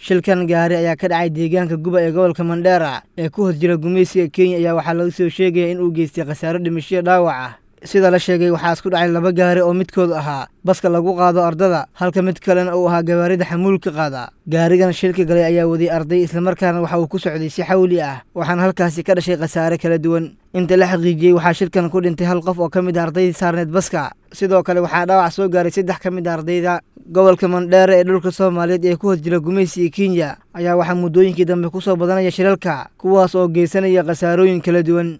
Shilkan gaari ayaa ka dhacay deegaanka Guba ee gobolka Mandera ee ku hoos jira gumeysiga Kenya ayaa waxaa lagu soo sheegay in uu geystay khasaaro dhimasho dhaawac ah. Sida la sheegay waxaa isku dhacay laba gaari oo midkood ahaa baska lagu qaado ardada halka mid kalena uu ahaa gawaarida xamuulka qaada. Gaarigan shilka galay ayaa waday arday isla markaana waxa uu ku socday si xawli ah waxaana halkaasi ka dhashay khasaare kala duwan. Inta la xaqiijiyay waxaa shilkan ku dhintay hal qof oo ka mid ah ardaydii saarneed baska. Sidoo kale waxaa dhaawac soo gaaray 3 ka mid ah ardayda. Gobolka Mandera ee dhulka Soomaaliyeed ee ku hoos jira gumeysiga Kenya ayaa waxaa muddooyinkii dambe ku soo badanaya shilalka kuwaas oo geysanaya khasaarooyin kala duwan.